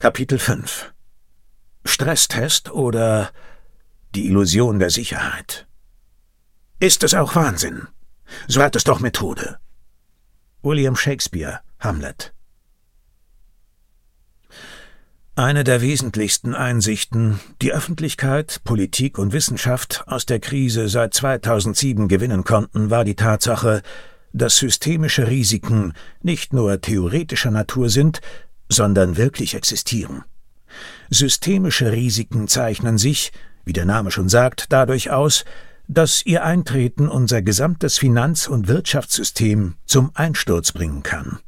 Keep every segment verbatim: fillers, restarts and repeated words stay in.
Kapitel fünf. Stresstest oder die Illusion der Sicherheit. Ist es auch Wahnsinn? So hat es doch Methode. William Shakespeare, Hamlet. Eine der wesentlichsten Einsichten, die Öffentlichkeit, Politik und Wissenschaft aus der Krise seit zweitausendsieben gewinnen konnten, war die Tatsache, dass systemische Risiken nicht nur theoretischer Natur sind, sondern wirklich existieren. Systemische Risiken zeichnen sich, wie der Name schon sagt, dadurch aus, dass ihr Eintreten unser gesamtes Finanz- und Wirtschaftssystem zum Einsturz bringen kann.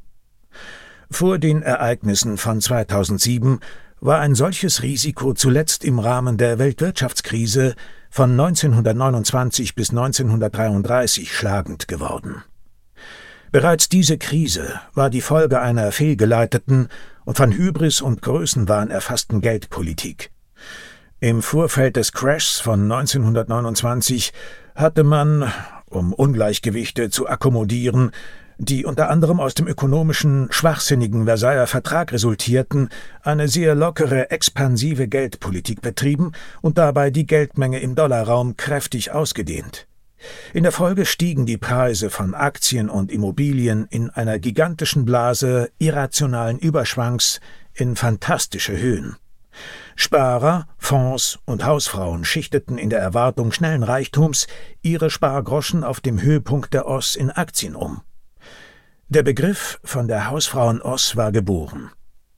Vor den Ereignissen von zweitausendsieben war ein solches Risiko zuletzt im Rahmen der Weltwirtschaftskrise von neunzehnhundertneunundzwanzig bis neunzehnhundertdreiunddreißig schlagend geworden. Bereits diese Krise war die Folge einer fehlgeleiteten und von Hybris und Größenwahn erfassten Geldpolitik. Im Vorfeld des Crashs von neunzehnhundertneunundzwanzig hatte man, um Ungleichgewichte zu akkommodieren, die unter anderem aus dem ökonomischen, schwachsinnigen Versailler Vertrag resultierten, eine sehr lockere, expansive Geldpolitik betrieben und dabei die Geldmenge im Dollarraum kräftig ausgedehnt. In der Folge stiegen die Preise von Aktien und Immobilien in einer gigantischen Blase irrationalen Überschwangs in fantastische Höhen. Sparer, Fonds und Hausfrauen schichteten in der Erwartung schnellen Reichtums ihre Spargroschen auf dem Höhepunkt der Os in Aktien um. Der Begriff von der Hausfrauen-Os war geboren.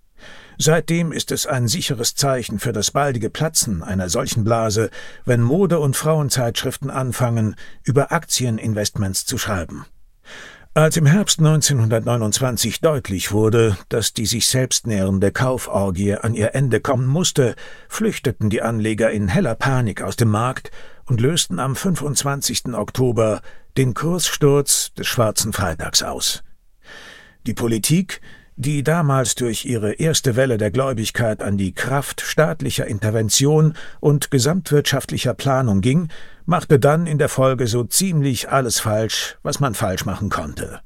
Seitdem ist es ein sicheres Zeichen für das baldige Platzen einer solchen Blase, wenn Mode- und Frauenzeitschriften anfangen, über Aktieninvestments zu schreiben. Als im Herbst neunzehnhundertneunundzwanzig deutlich wurde, dass die sich selbst nährende Kauforgie an ihr Ende kommen musste, flüchteten die Anleger in heller Panik aus dem Markt und lösten am fünfundzwanzigsten Oktober den Kurssturz des Schwarzen Freitags aus. Die Politik, die damals durch ihre erste Welle der Gläubigkeit an die Kraft staatlicher Intervention und gesamtwirtschaftlicher Planung ging, machte dann in der Folge so ziemlich alles falsch, was man falsch machen konnte.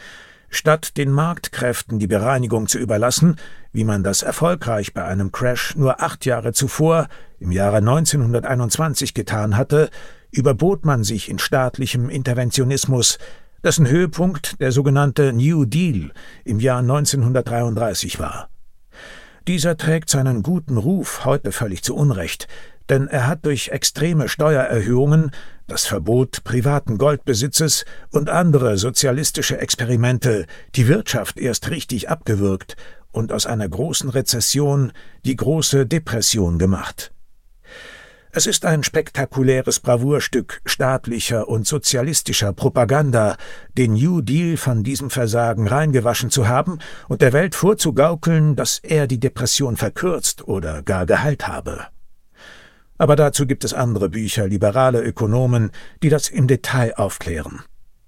Statt den Marktkräften die Bereinigung zu überlassen, wie man das erfolgreich bei einem Crash nur acht Jahre zuvor, im Jahre neunzehnhunderteinundzwanzig, getan hatte, überbot man sich in staatlichem Interventionismus, dessen Höhepunkt der sogenannte New Deal im Jahr neunzehnhundertdreiunddreißig war. Dieser trägt seinen guten Ruf heute völlig zu Unrecht, denn er hat durch extreme Steuererhöhungen, das Verbot privaten Goldbesitzes und andere sozialistische Experimente die Wirtschaft erst richtig abgewürgt und aus einer großen Rezession die große Depression gemacht. Es ist ein spektakuläres Bravourstück staatlicher und sozialistischer Propaganda, den New Deal von diesem Versagen reingewaschen zu haben und der Welt vorzugaukeln, dass er die Depression verkürzt oder gar geheilt habe. Aber dazu gibt es andere Bücher liberale Ökonomen, die das im Detail aufklären.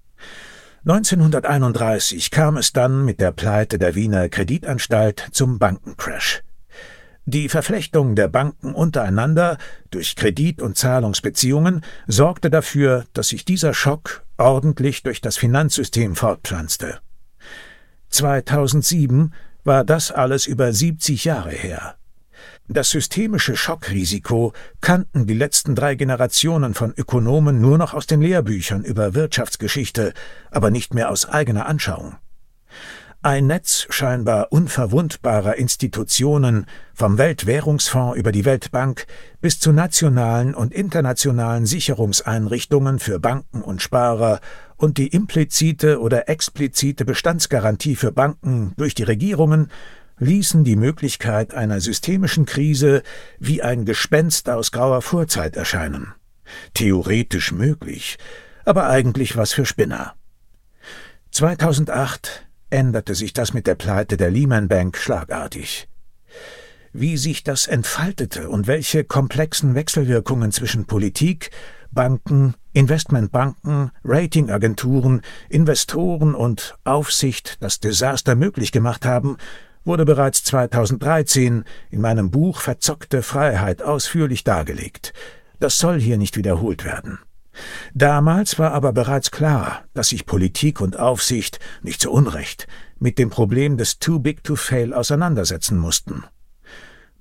neunzehnhunderteinunddreißig kam es dann mit der Pleite der Wiener Kreditanstalt zum Bankencrash. Die Verflechtung der Banken untereinander durch Kredit- und Zahlungsbeziehungen sorgte dafür, dass sich dieser Schock ordentlich durch das Finanzsystem fortpflanzte. zweitausendsieben war das alles über siebzig Jahre her. Das systemische Schockrisiko kannten die letzten drei Generationen von Ökonomen nur noch aus den Lehrbüchern über Wirtschaftsgeschichte, aber nicht mehr aus eigener Anschauung. Ein Netz scheinbar unverwundbarer Institutionen, vom Weltwährungsfonds über die Weltbank bis zu nationalen und internationalen Sicherungseinrichtungen für Banken und Sparer und die implizite oder explizite Bestandsgarantie für Banken durch die Regierungen, ließen die Möglichkeit einer systemischen Krise wie ein Gespenst aus grauer Vorzeit erscheinen. Theoretisch möglich, aber eigentlich was für Spinner. zweitausendacht änderte sich das mit der Pleite der Lehman Bank schlagartig. Wie sich das entfaltete und welche komplexen Wechselwirkungen zwischen Politik, Banken, Investmentbanken, Ratingagenturen, Investoren und Aufsicht das Desaster möglich gemacht haben, wurde bereits zweitausenddreizehn in meinem Buch Verzockte Freiheit ausführlich dargelegt. Das soll hier nicht wiederholt werden. Damals war aber bereits klar, dass sich Politik und Aufsicht, nicht zu Unrecht, mit dem Problem des Too Big to Fail auseinandersetzen mussten.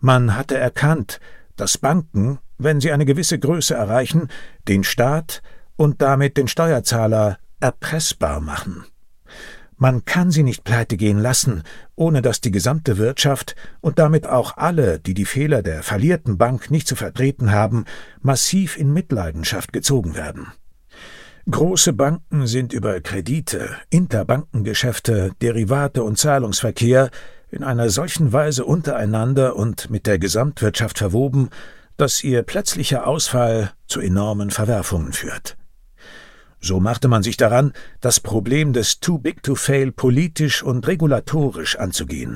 Man hatte erkannt, dass Banken, wenn sie eine gewisse Größe erreichen, den Staat und damit den Steuerzahler erpressbar machen. Man kann sie nicht pleitegehen lassen, ohne dass die gesamte Wirtschaft und damit auch alle, die die Fehler der fallierten Bank nicht zu vertreten haben, massiv in Mitleidenschaft gezogen werden. Große Banken sind über Kredite, Interbankengeschäfte, Derivate und Zahlungsverkehr in einer solchen Weise untereinander und mit der Gesamtwirtschaft verwoben, dass ihr plötzlicher Ausfall zu enormen Verwerfungen führt. So machte man sich daran, das Problem des Too Big to Fail politisch und regulatorisch anzugehen.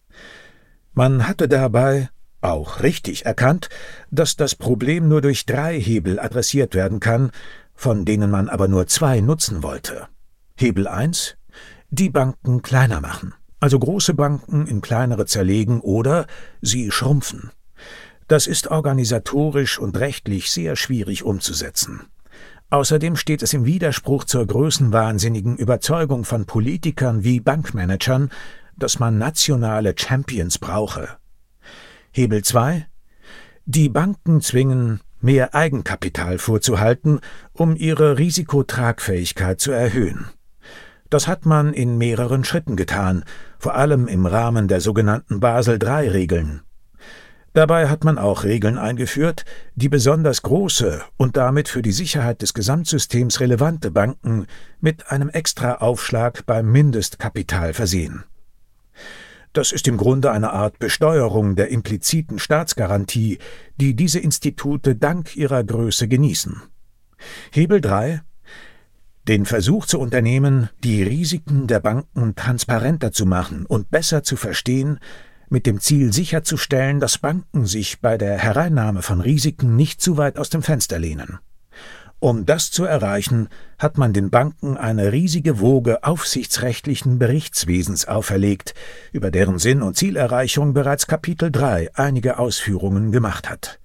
Man hatte dabei auch richtig erkannt, dass das Problem nur durch drei Hebel adressiert werden kann, von denen man aber nur zwei nutzen wollte. Hebel eins: die Banken kleiner machen, also große Banken in kleinere zerlegen oder sie schrumpfen. Das ist organisatorisch und rechtlich sehr schwierig umzusetzen. Außerdem steht es im Widerspruch zur größenwahnsinnigen Überzeugung von Politikern wie Bankmanagern, dass man nationale Champions brauche. Hebel zwei: die Banken zwingen, mehr Eigenkapital vorzuhalten, um ihre Risikotragfähigkeit zu erhöhen. Das hat man in mehreren Schritten getan, vor allem im Rahmen der sogenannten Basel drei Regeln. Dabei hat man auch Regeln eingeführt, die besonders große und damit für die Sicherheit des Gesamtsystems relevante Banken mit einem Extraaufschlag beim Mindestkapital versehen. Das ist im Grunde eine Art Besteuerung der impliziten Staatsgarantie, die diese Institute dank ihrer Größe genießen. Hebel drei: den Versuch zu unternehmen, die Risiken der Banken transparenter zu machen und besser zu verstehen, mit dem Ziel sicherzustellen, dass Banken sich bei der Hereinnahme von Risiken nicht zu weit aus dem Fenster lehnen. Um das zu erreichen, hat man den Banken eine riesige Woge aufsichtsrechtlichen Berichtswesens auferlegt, über deren Sinn und Zielerreichung bereits Kapitel drei einige Ausführungen gemacht hat.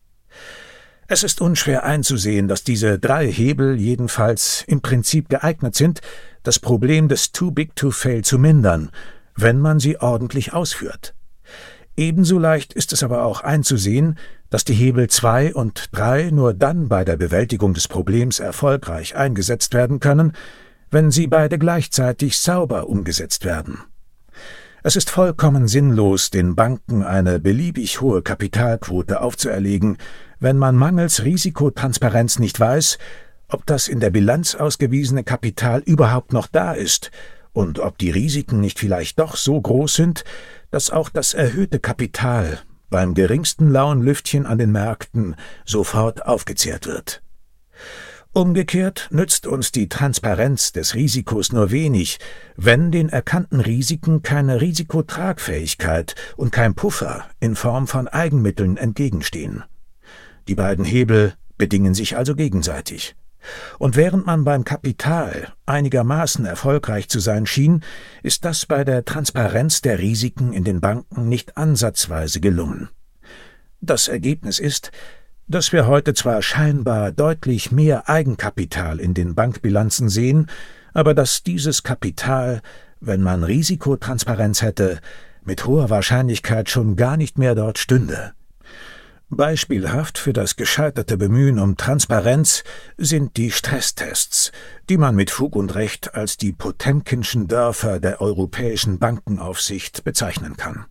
Es ist unschwer einzusehen, dass diese drei Hebel jedenfalls im Prinzip geeignet sind, das Problem des Too Big to Fail zu mindern, wenn man sie ordentlich ausführt. Ebenso leicht ist es aber auch einzusehen, dass die Hebel zwei und drei nur dann bei der Bewältigung des Problems erfolgreich eingesetzt werden können, wenn sie beide gleichzeitig sauber umgesetzt werden. Es ist vollkommen sinnlos, den Banken eine beliebig hohe Kapitalquote aufzuerlegen, wenn man mangels Risikotransparenz nicht weiß, ob das in der Bilanz ausgewiesene Kapital überhaupt noch da ist und ob die Risiken nicht vielleicht doch so groß sind, dass auch das erhöhte Kapital beim geringsten lauen Lüftchen an den Märkten sofort aufgezehrt wird. Umgekehrt nützt uns die Transparenz des Risikos nur wenig, wenn den erkannten Risiken keine Risikotragfähigkeit und kein Puffer in Form von Eigenmitteln entgegenstehen. Die beiden Hebel bedingen sich also gegenseitig. Und während man beim Kapital einigermaßen erfolgreich zu sein schien, ist das bei der Transparenz der Risiken in den Banken nicht ansatzweise gelungen. Das Ergebnis ist, dass wir heute zwar scheinbar deutlich mehr Eigenkapital in den Bankbilanzen sehen, aber dass dieses Kapital, wenn man Risikotransparenz hätte, mit hoher Wahrscheinlichkeit schon gar nicht mehr dort stünde. Beispielhaft für das gescheiterte Bemühen um Transparenz sind die Stresstests, die man mit Fug und Recht als die Potemkinschen Dörfer der europäischen Bankenaufsicht bezeichnen kann.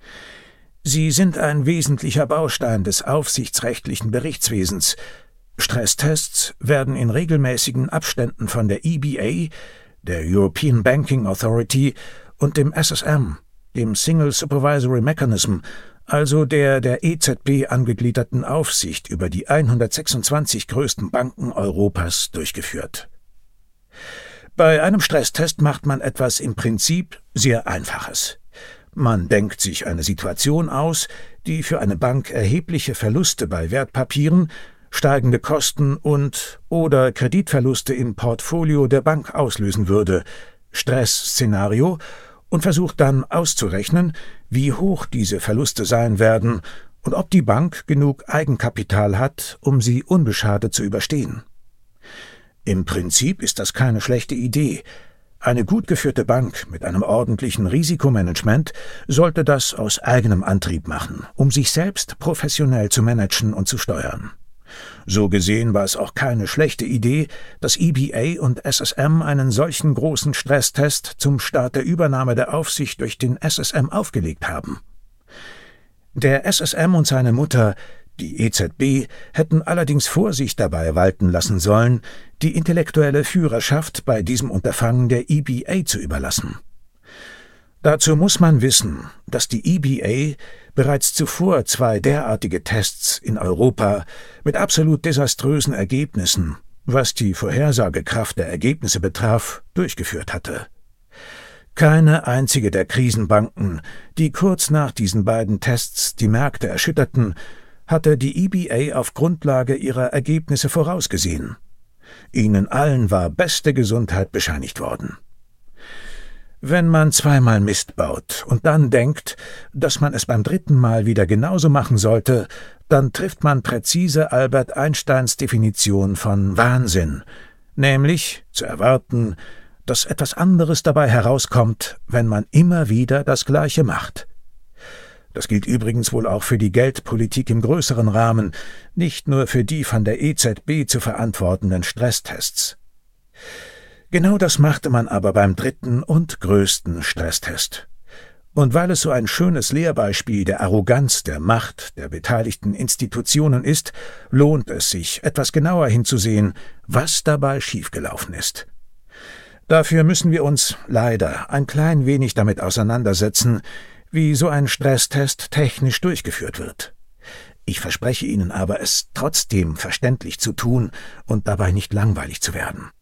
Sie sind ein wesentlicher Baustein des aufsichtsrechtlichen Berichtswesens. Stresstests werden in regelmäßigen Abständen von der E B A, der European Banking Authority, und dem S S M, dem Single Supervisory Mechanism, also der der E Z B angegliederten Aufsicht über die hundertsechsundzwanzig größten Banken Europas, durchgeführt. Bei einem Stresstest macht man etwas im Prinzip sehr Einfaches. Man denkt sich eine Situation aus, die für eine Bank erhebliche Verluste bei Wertpapieren, steigende Kosten und oder Kreditverluste im Portfolio der Bank auslösen würde, Stressszenario, und versucht dann auszurechnen, wie hoch diese Verluste sein werden und ob die Bank genug Eigenkapital hat, um sie unbeschadet zu überstehen. Im Prinzip ist das keine schlechte Idee, Eine gut geführte Bank mit einem ordentlichen Risikomanagement sollte das aus eigenem Antrieb machen, um sich selbst professionell zu managen und zu steuern. So gesehen war es auch keine schlechte Idee, dass E B A und S S M einen solchen großen Stresstest zum Start der Übernahme der Aufsicht durch den S S M aufgelegt haben. Der S S M und seine Mutter, die E Z B, hätten allerdings Vorsicht dabei walten lassen sollen, die intellektuelle Führerschaft bei diesem Unterfangen der E B A zu überlassen. Dazu muss man wissen, dass die E B A bereits zuvor zwei derartige Tests in Europa mit absolut desaströsen Ergebnissen, was die Vorhersagekraft der Ergebnisse betraf, durchgeführt hatte. Keine einzige der Krisenbanken, die kurz nach diesen beiden Tests die Märkte erschütterten, hatte die E B A auf Grundlage ihrer Ergebnisse vorausgesehen. Ihnen allen war beste Gesundheit bescheinigt worden. Wenn man zweimal Mist baut und dann denkt, dass man es beim dritten Mal wieder genauso machen sollte, dann trifft man präzise Albert Einsteins Definition von Wahnsinn, nämlich zu erwarten, dass etwas anderes dabei herauskommt, wenn man immer wieder das Gleiche macht. Das gilt übrigens wohl auch für die Geldpolitik im größeren Rahmen, nicht nur für die von der E Z B zu verantwortenden Stresstests. Genau das machte man aber beim dritten und größten Stresstest. Und weil es so ein schönes Lehrbeispiel der Arroganz, der Macht der beteiligten Institutionen ist, lohnt es sich, etwas genauer hinzusehen, was dabei schiefgelaufen ist. Dafür müssen wir uns leider ein klein wenig damit auseinandersetzen, wie so ein Stresstest technisch durchgeführt wird. Ich verspreche Ihnen aber, es trotzdem verständlich zu tun und dabei nicht langweilig zu werden.